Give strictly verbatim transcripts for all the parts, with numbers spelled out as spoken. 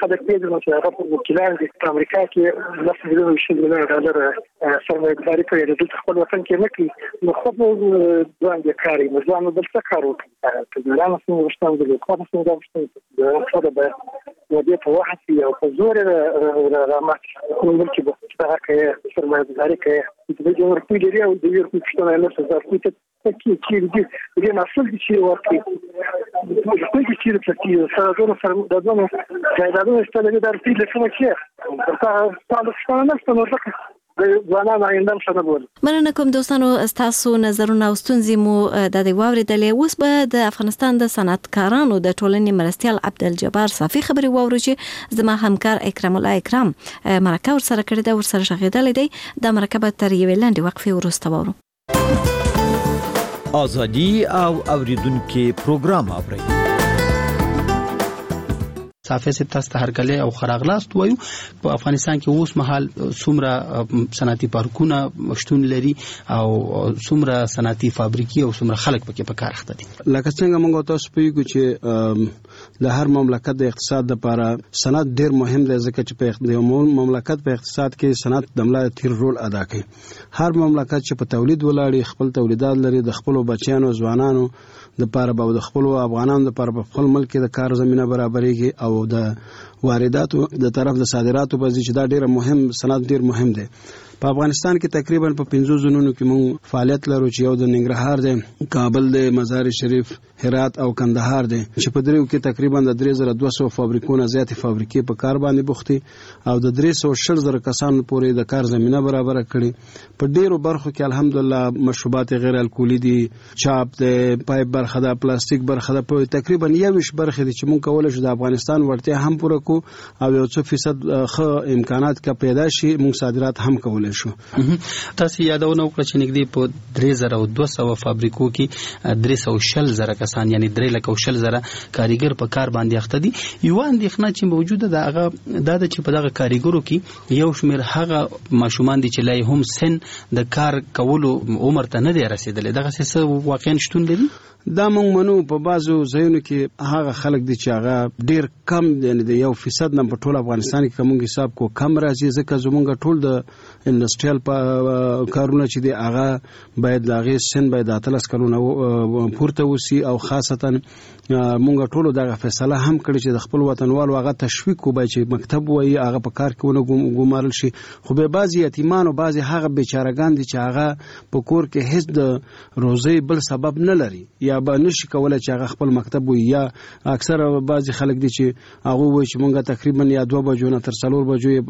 خلک پیژني چې هغه په وکیلان دي په امریکا کې لس میلیونه شل میلیونه ډالر سرمایه‌ګذاري کوي د خپل وطن کې نه کوي نو خو ځوان دي کاری نو ځوان بل څه کار وکړي چې ځان څنګه وشتم د کومه څنګه وشتم د خپل به نو دې په وخت یو په زور رامات کوم چې په هغه کې سرمایه‌ګذاري کوي د دې ورکوي لري او د یو څه څه نه څه ځکه چې چې دې دې مسول دي چې ورکوي د کوم چې چې سره دونه سره د دونه ځایدادونه ستل دي د څه کې په تاسو څنګه نه ستنو ځوانان آینده څنګه بول مننه کوم دوستانو تاسو نظرونه او ستونزې مو د دې واوریدلې اوس به د افغانستان د صنعتکارانو د ټولنې مرستيال عبدالجبار صافي خبري واورو چې زما همکار اکرام الله اکرام مرکه ور سره کړی دا ور سره شغیدل دی د مرکه تر یوې لاندې وقفه ورسته وورو ازادي او اوریدونکو پروګرام اوري صافي سي تاسو هر کله او خراغلاست وایو په افغانستان کې اوس مهال څومره صنعتي پارکونه مشتون لري او څومره صنعتي فابریکې او څومره خلک پکې په کار اخته دي لکه څنګه موږ تاسو پیګو چې د هر مملکت د اقتصاد لپاره صنعت ډیر مهم دی ځکه چې په مملکت په اقتصاد کې صنعت د ملا تیر رول ادا کوي هر مملکت چې په تولید ولاړی خپل تولیدات لري د خپل بچیانو ځوانانو د لپاره به د خپل افغانانو لپاره په خپل ملک کې د کار زمينه برابرېږي او د وارداتو د طرف د صادراتو په ځای چې دا ډیره مهم صنعت ډیر مهم دی په افغانستان کې تقریبا په پنځو زونونو کې موږ فعالیت لرو چې یو د ننګرهار دی کابل دی مزار شریف هرات او کندهار دی چې په دریو کې تقریبا د درې زره دوه سوه فابریکونه زیاتې فابریکې په کار باندې بوختي او د درې سوه شل زره کسانو پورې د کار زمينه برابر کړي په ډیرو برخو کې الحمدلله مشروبات غیر الکولي دي چاپ دی پایپ برخه ده پلاستیک برخه ده په تقریبا یوش برخه دي چې موږ کولای شو د افغانستان ورته هم پوره کو او یو څو فیصد ښه امکانات کا پیدا شي موږ صادرات هم کولای شو تاسو یادونه وکړه چې نږدې په درې زره دوه سوه فابریکو کې درې سوه شل زره کسان یعنی درې لکه شل زره کاریګر په کار باندې اخته دي یو اندېښنه چې موجوده ده هغه دا چې په دغه کاریګرو کې یو شمېر هغه ماشومان دي چې لای هم سن د کار کولو عمر ته نه دی رسیدلی دغه څه واقعا شتون لري دا موږ منو په بازو ځایونو کې هغه خلک دي چې هغه ډیر کم یعنی د یو فیصد نه په ټول افغانستان کې کوم حساب کو کم راځي ځکه زمونږ ټول د انډستریال کارونه چې دی هغه باید لاغې سن باید اتلس کلونه پورته وسی او خاصتا مونږ ټول دغه فیصله هم کړی چې د خپل وطنوالو هغه تشویق کوي چې مکتب وایي هغه په کار کې ونه ګمارل شي خو به بعضی یتیمان او بعضی هغه بیچارهګان دي چې هغه په کور کې هیڅ د روزي بل سبب نه لري یا به نشي کولای چې هغه خپل مکتب وي یا اکثر بعضی خلک دي چې هغه وایي چې مونږ تقریبا یا دوه بجو نه تر څلور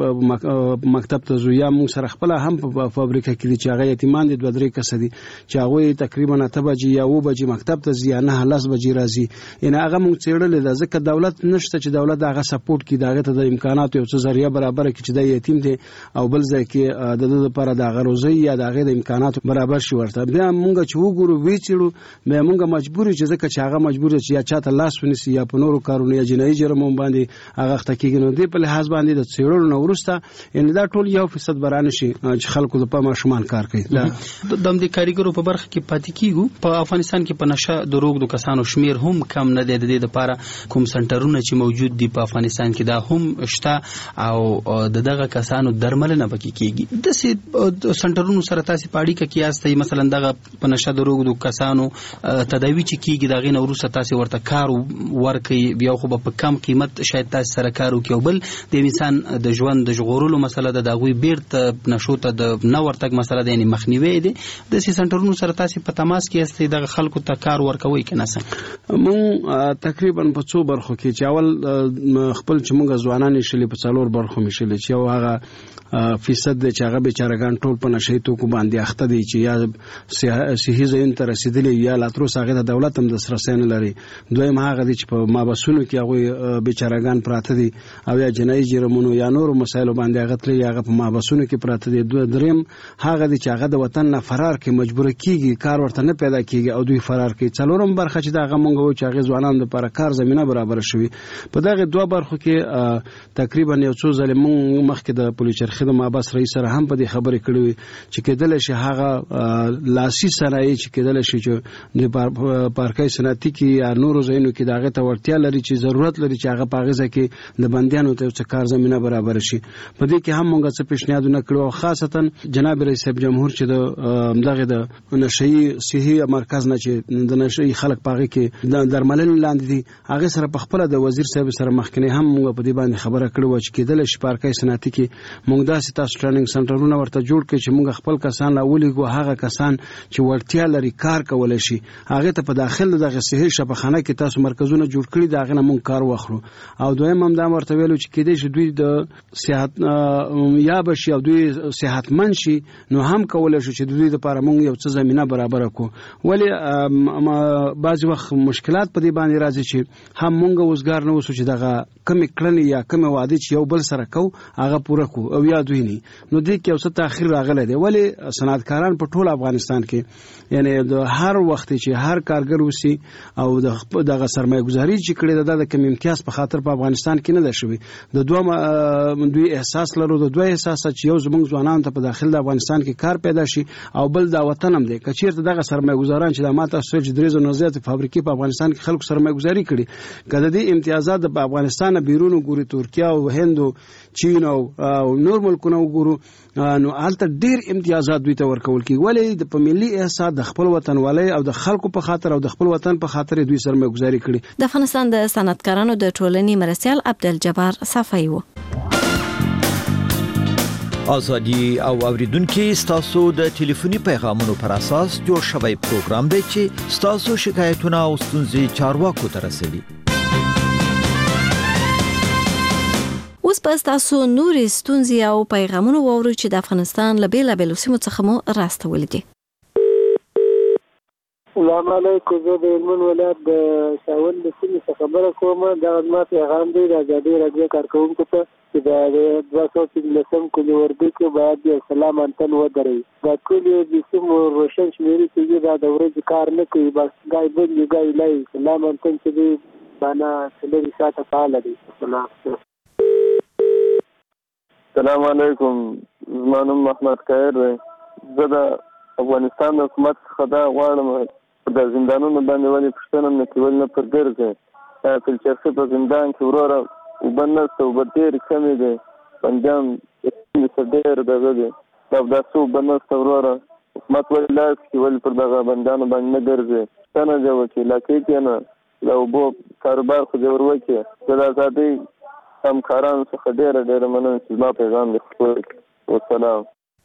بجو مکتب ته ځو یا مونږ سره خپل هم په فابریکه کې دي چې هغه یتیمان دي دوه درې کس دي چې هغه تقریبا اته بجې یا و بجې مکتب ته ځي نه لس بجې راځي ان هغه مونږ څېړل دا ځکه دولت نشته چې دولت هغه سپورټ کړي داغه ته د امکاناتو یو څه ذریعہ برابر کړي چې د یتیم دي او بل ځای کې د دې لپاره د غروزي یا داغه د امکاناتو برابر شي ورته بیا مونږ چې وګورو وی چړو به مونږ مجبور چې ځکه چې هغه مجبور چې یا چاته لاس ونیسي یا په نورو کارونو یا جنایي جرمونو باندې هغه تحقیق نه دی په لحاظ باندې د څېړلو نو ورسته ان دا ټول یو فیصد برانه شي چې خلکو د پما شمال کار کوي د دې کاریګرو په برخه کې پاتې کیږي په افغانستان کې په نشه د روغ د کسانو شمیر هم کم نه دی د دې لپاره کوم سنټرونه چې موجود دي په افغانستان کې دا هم شته او د دغه کسانو درملنه پکې کیږي د سي سنټرونو سره تاسو پاړی کې کیاسته مثلا دغه په نشه د روغ د کسانو تداوی چې کیږي دغه نو وروسته تاسو ورته کار ورکړي بیا خو په کم قیمت شاید تاسو سره کار وکړي بل د انسان د ژوند د ژغورلو مسله د دغوی بیرته نشو ته د نو ورتګ مسله د یعنی مخنیوي دي د سي سنټرونو سره تاسو په تماس کې استې د خلکو ته کار ورکوي کنه څنګه مون تقریبا په څو برخو کې چې اول خپل چې موږ ځوانان شلې په څلور برخو مشلې چې هغه فیصد د چاغه بیچارهګان ټول په نشي توکو باندې اخته دي چې یا صحي ځین تر رسیدلی یا لاترو ساغه د دولت هم د سرسین لري دویم هغه دي چې په مابسونو کې هغه بیچارهګان پراته دي او یا جنایي جرمونو یا نور مسایلو باندې هغه تل هغه په مابسونو کې پراته دي دوه دریم هغه دي چې هغه د وطن نه فرار کې مجبور کیږي کار ورته نه پیدا کیږي او دوی فرار کوي څلورم برخه چې دا هغه مونږ و چې هغه ځوانان لپاره کار کار زمينه برابر شوي. په دغه دوه برخو کې تقریبا یو څو ځله مونږ مخکې د پولیس چرخې د مابس رئیس سره هم په دې خبرې کړې چې کېدل شي هغه لاسي صنایع چې کېدل شي چې د پارکای صنعتي کې یا نورو ځایونو کې دغه ته ورتیا لري چې ضرورت لري چې هغه په غزه کې د بندیانو ته څه کار زمينه برابر شي. په دې کې هم مونږ څه پیشنهادونه کړو، خاصتا جناب رئیس جمهور چې د دغه د نشئی صحي مرکز نه چې د نشئی خلک پاغي کې د درملنې لاندې دي هغه سره په خپل د وزیر صاحب سره مخکنی هم موږ په دې باندې خبره کړو چې کېدل شي پارکای صنعتي کې موږ داسې تاسو ټریننګ سنټرونه ورته جوړ کړو چې موږ خپل کسان راولېږو، هغه کسان چې ورتیا لري کار کولای شي هغه ته په داخل دغه صحي شفاخانه کې تاسو مرکزونه جوړ کړی دا غنه موږ کار واخلو. او دویم هم دا ورته ویلو چې کېدې شي دوی د صحت یا بشي او دوی صحتمن شي نو هم کولای شي چې دوی د لپاره موږ یو څه زمينه برابر کړو. ولی بعض وخت مشکلات په دې باندې راځي چې هم موږ وزګار نه وسو چې دغه کمی کړنی یا کمی وعده چې یو بل سره کو هغه پوره کو او یا دوی نه نو دې کې اوسه تاخير راغلی دی. ولی صنعتکاران په ټول افغانستان کې یعنی د هر وخت چې هر کارګر وسی او دغه سرمایه گذاري چې کړي د کم امتیاز په خاطر په افغانستان کې نه ده شوی. د دوه دوی احساس لرو د دوه احساس چې یو زموږ ځوانان ته په داخل د افغانستان کې کار پیدا شي او بل دا وطن هم دی کچیرته دغه سرمایه گذاران چې د ماته سوچ درېزو نزدې فابریکې په افغانستان کې خلکو سرمایه گذاري کړي کله دې امتیازات د افغانستان بیرون ګوري ترکیه او هند او چین او نور ملکونو ګورو نو البته ډیر امتیازات دوی ته ورکول کی ولې د په ملي احساس د خپل وطن والي او د خلکو په خاطر او د خپل وطن په خاطر دوی سرمایه گذاري کړي. د افغانستان د صنعتکارانو د ټولنې مرستيال عبدالجبار صفای و. ازادي او اوریدونکو ستاسو د ټلیفوني پیغامونو پر اساس جوړ شوی پروګرام دی چې ستاسو شکایتونه او ستونزې چارواکو ته رسوي. اوس په تاسو نورې ستونزې او پیغامونه وورو چې د افغانستان له بیلابېلو سیمو څخه مو راستولي دي. السلام علیکم، زه د هلمند ولایت د شاول د سیمې څخه خبره کوم. دا زما پیغام دی د ازادي راډیو کارکوونکو ته چې د دوه سوه پنځلسم کلي وردګ کې باید یو سلام انتن ودروي. دا کلي د سیمو روشن شمېرې چې دا د ورځې کار نه کوي، بس ګای بل ګای لای سلام انتن چې دی باندې څلوري ساعته فعال دی. السلام علیکم، زما نوم محمد خیر دی. زه د افغانستان د حکومت څخه دا غواړم د زندانونو باندې ولې پوښتنه نه کوي نه پر ګرځي فلچرخي په زندان کې وروره اوبه نشته، اوبه ډېرې کمې دي، بندیان څه ډېر دغه دي دا داسې اوبه نشته وروره. حکومت ولې لاس کړي ولې پر دغه بندیانو باندې نه ګرځي پوښتنه دې وکړي علاقې کې نه د اوبو کاروبار خو دې ور وکړي. زه د ازادۍ همکارانو څخه ډېره ډېره مننه چې زما پیغام دې خپور کړي. والسلام.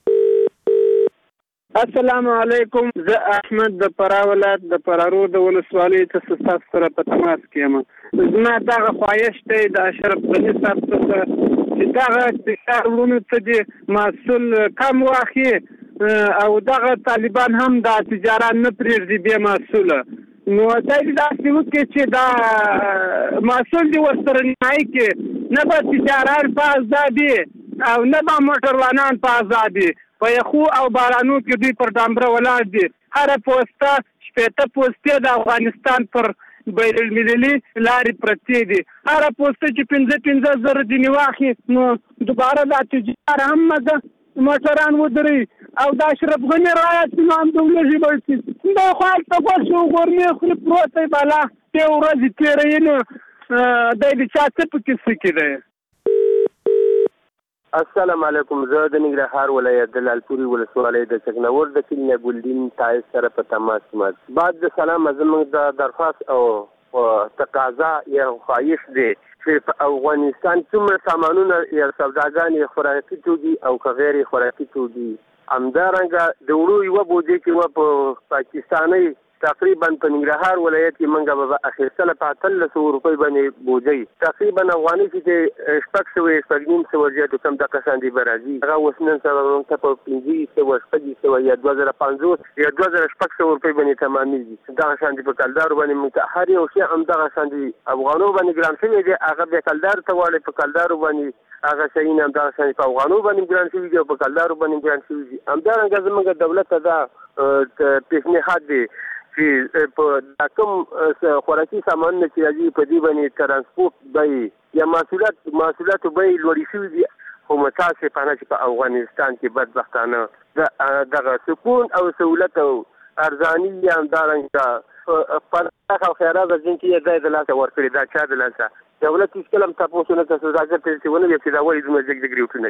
السلام علیکم، زه احمد د فراه ولایت د فرارو د ولسوالۍ څخه ستاسو سره په تماس کې یم. زما دغه خواهش دی د اشرف غني صاحب څخه چې دغه اقتصاد ورونو ته د محصول کم واخلي او دغه طالبان هم د تجارت نه پرېږدي بې محصوله. نو دا داسې وکړي چې دا محصول دې ورسره نیمایي کړي، نه به تجارت په ازادي او نه به موټروانان په ازادي. په یخو او بارانو کې دوی پر ډامبره ولاړ دي. هره پوسته شپېته پوستې د افغانستان پر بین المللي لارې پرتې دي. هره پوسته چې پنځه پنځه زره ځینې واخلي نو دوباره دا تجار هم مزه موټران ودري او دا اشرف غني رایه چې نو هم دولږي بړسي دا خو هلته غوښې او غورمې خوري پروت دی بالا دې ورځې تېروي نو دی د چا څه پکې څه کې دی. السلام علیکم، زه د ننګرهار ولایت د لالپورې ولسوالۍ د چکنور د کلي نه ګلدین تایز سره په تماس کې یم. بعد د سلام زموږ د درخواست او تقاضا یا خواهش دی چې په افغانستان څومره سامانونه یا سوداګانې خوراکي توکي او که غیر خوراکي توکي همدارنګه د وړو یوه بوجۍ کې وه په پاکستانۍ تقریبا په ننګرهار ولایت کې موږ به اخیستله په اتلس سوه روپۍ باندې بوجۍ تقریبا افغانۍ چې شپږ سوه شپږ نیم سوه زیاتو کم دغه شان دي به راځي. هغه اوس نن سبا موږ ته په پنځه سوه شپږ سوه یا دوه زره پنځوس یا دوه زره شپږ سوه روپۍ باندې تمامېږي. دغه شان دي په کلدارو باندې موږ ته هر یو شی همدغه شان دي افغانو باندې ګران شوی دی. هغه بیا کلدارو ته واړئ په کلدارو باندې هغه شیونه همدغه شان په افغانو باندې ګران شوي دي او په کلدارو باندې ګران شوي دي. همدارنګه زموږ دولت ته دا پیشنهاد دی چې په کوم خوراکي سامان چې راځي په دې باندې ترانسپورت به یا محصولات محصولات به لوړ شي دي خو متاسفانه چې په افغانستان کې بدبختانه دغه سکون او سہولت او ارزاني یا همدارنګه په خیرات ځینې ځای د لاسه ورکړي دا چا د لاسه دولت هیڅ کله هم تاسو نه تاسو راځي چې ونه یې چې دا وایي زموږ جګ جګ ریوټونه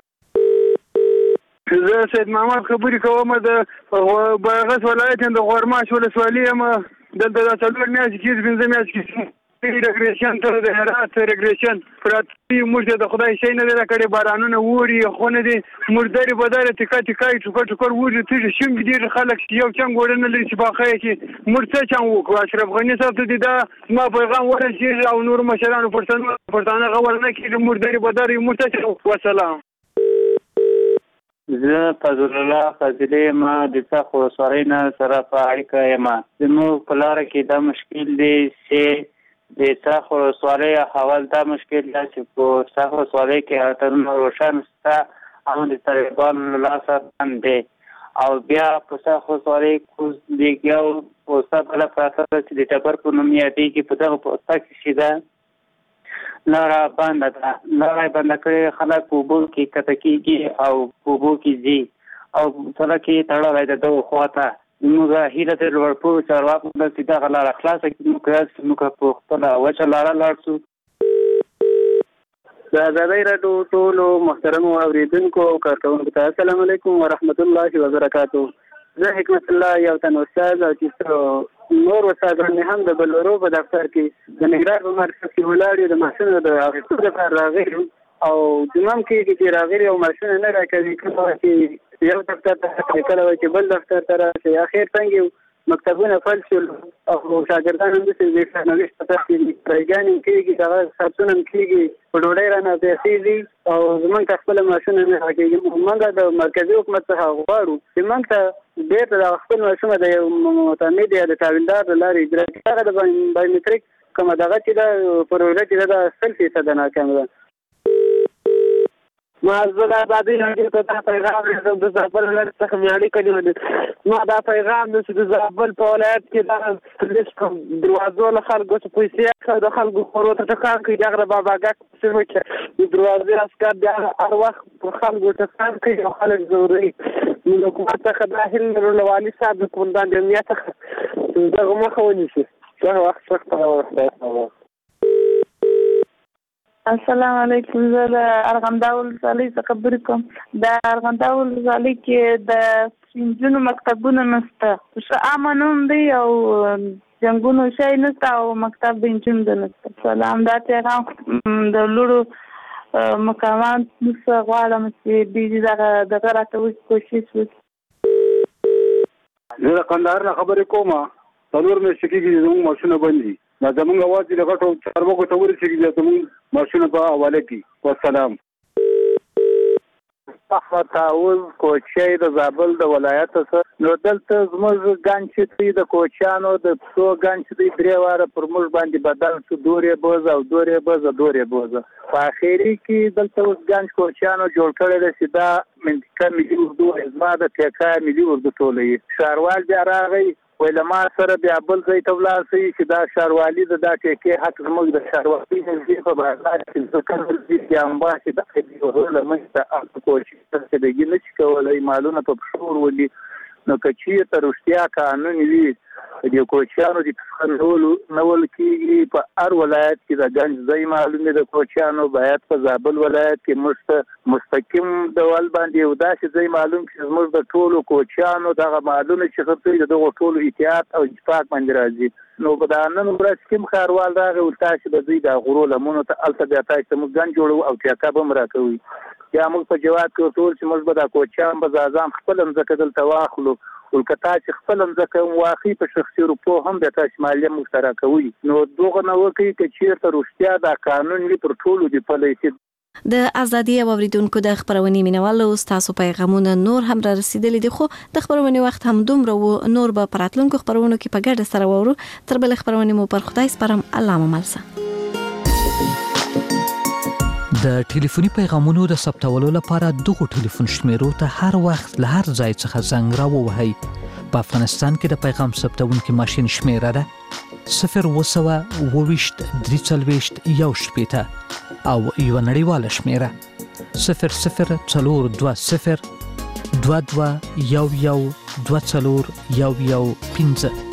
زه سید محمد خبرې کوم د بغس ولایت د غورماش ولسوالۍ یم دلته د څلور میاشتې کې پنځه میاشتې کې ریګریشن تر د هرات ریګریشن پراتی موږ د خدای شي نه لري بارانونه ووري خونه دي موږ درې بداره ټکا ټکا ټکا ټکا ووري ته شم ډیر خلک یو څنګه ورنه لري چې باخه کې موږ څه چا وکړو اشرف غنی صاحب ته دا ما پیغام ورسېږي او نور مشرانو پښتنو پښتانه غوړنه کې موږ درې بداره موږ ته وسلام. زه فضل الله فضلي ما د څخه ولسوالۍ نه سره په اړیکه یم. زموږ په لاره کې دا مشکل دی چې د څخه ولسوالۍ حوال دا مشکل دی چې په څخه ولسوالۍ کې اترونه روشن شته او د طالبانو له لاسه بند دی او بیا په څخه ولسوالۍ کوز دیګ یو پوسټه بله پراته ده چې د ټبر په نوم یادېږي په دغه پوسټه کې چې ده لاره بنده ده. لاره یې بنده کړې خلک په اوبو کې کته کېږي او په اوبو کې ځي او سړک یې تړلی د دغو خوا ته. زموږ هیله د لوړپوړو چارواکو ده چې دغه لاره خلاصه کړي موږ موږ په خپله وچه لاره لاړ شو. د ازادۍ راډیو ټولو محترمو اورېدونکو او کارکوونکو ته السلام علیکم ورحمت الله وبرکاتو. زه حکمت الله یو تن استاد او چې نور استادان مې هم د بلورو په دفتر کې د نګران په مرکز کې ولاړ یو د محصلینو د اخیستو لپاره راغلي او زموږ کې چې راغلي او محصلین نه راکوي کله چې یو دفتر ته کله چې بل دفتر ته راشي اخر څنګه مکتبونه فل شول او شاګردان هم د دې نوښت په تاسو کې پرېګانې کېږي دا خاصونه کېږي په ډوډۍ رانه پیسې دي او زموږ خپل ماشوم نه راکېږي. موږ د مرکزي حکومت څخه غواړو چې موږ ته بیرته د خپل ماشوم د یو معتمد یا د تابعدار د لارې اجرا کړي. هغه د بایومټریک کومه دغه چې دا پروژه چې دا سل فیصد ناکام ده. ما زه د ازادۍ راډیو ته دا پیغام رسوم د زابل ولایت څخه مې اړیکه نیولې. ما دا پیغام دی چې د زابل په ولایت کې دا پولیس کوم دروازو له خلکو څخه پیسې د خلکو خورو ته ټکان کوي دغه د باباګک په سیمه کې د دروازې عسکر د هر وخت په خلکو ټکان کوي او خلک ځوروي. نو د حکومت څخه دا هیله لرو له والي صاحب د قومندان د امنیت څخه دغه مخه ونیسي. دغه وخت سخته راوړه. السلام علیکم. زه د ارغنداو ولسوالۍ څخه خبرې کوم. د ارغنداو ولسوالۍ کې د نجونو مکتبونه نشته. ښه امن هم دی او جنګونو شی نشته او مکتب د نجونو نشته. سلام. دا پیغام د لوړو مقامات څخه غواړم چې دوی دغه دغه راته کوشش وکړي. زه د کندهار نه خبرې کوم. څلور میاشتې کېږي زموږ ماشونه بند دي. دا زموږ اواز د غټو چارواکو ته ورسېږي چې زموږ ماشونه په حواله کړي. والسلام. احمد تعاوز کوچی د زابل د ولایت څخه. نو دلته زموږ ګنج چې دی د کوچیانو د پسو ګنج چې دی درې واره پر موږ باندې بدل شو. دورې بوزه او دورې بوزه دورې بوزه په اخري کې دلته اوس ګنج کوچیانو جوړ کړی دی چې دا منطقه ملي اردو زما د ټیکا ملي اردو ټولوي. ښاروال بیا راغی وی له ما سره بیا بل ځای ته ولاړ شئ چې دا ښاروالي د دا ټیکې حق زموږ د ښاروالي نږدې په بازار کې ځکه چې امبا چې دا خبرې له موږ ته هلته کوشش څرګندګي نه شي کولی مالونه په پښو ورولي. نو که چېرته رښتیا قانون وي د کوچیانو د پسخنولو نول کېږي په هر ولایت کې د ګنج ځای معلوم دی د کوچیانو باید په زابل ولایت کې موږ ته مستقیم ډول باندې یو داسې ځای معلوم کړي زموږ د ټولو کوچیانو دغه معلومه چې ښه د دغو ټولو اتحاد او اتفاق باندې راځي. نو په دا نن ورځ کې کوم ښاروال راغی ول تاسې به دوی د غرو لمنو ته هلته بیا تاسې ته موږ ګنج جوړوو او ټیکه به هم راکوي. یا موږ په جواب کې ورته چې موږ به دا کوچیان به ځازان خپله مځکه دلته واخلو ولکه تاسې خپله مځکه هم واخلي په شخصي روپو هم بیا تاسې مالیه موږ ته راکوي. نو دغه نه وکړي که چېرته رښتیا دا قانون وي پر ټولو دې پلی شي. د ازادي او اوریدونکو د خبرونې مینوالو ستاسو پیغامونه نور هم را رسیدلي دي خو د خبرونې وخت هم دومره و نور به په راتلونکو خبرونو کې په ګډه سره وورو. تر بلې خبرونې مو پر خدای سپارم. الله مو ملسه. د ټلیفوني پیغامونو د ثبتولو لپاره دغه ټلیفون شمیرو ته هر وخت له هر ځای څخه زنګ راووهئ په افغانستان کې د پیغام ثبتونکي ماشین شمیره ده صفر اووه سوه اووه ویشت درې څلوېښت یو شپېته او یوه نړیواله شمیره صفر صفر څلور دوه صفر دوه دوه یو یو دوه څلور یو یو پنځه.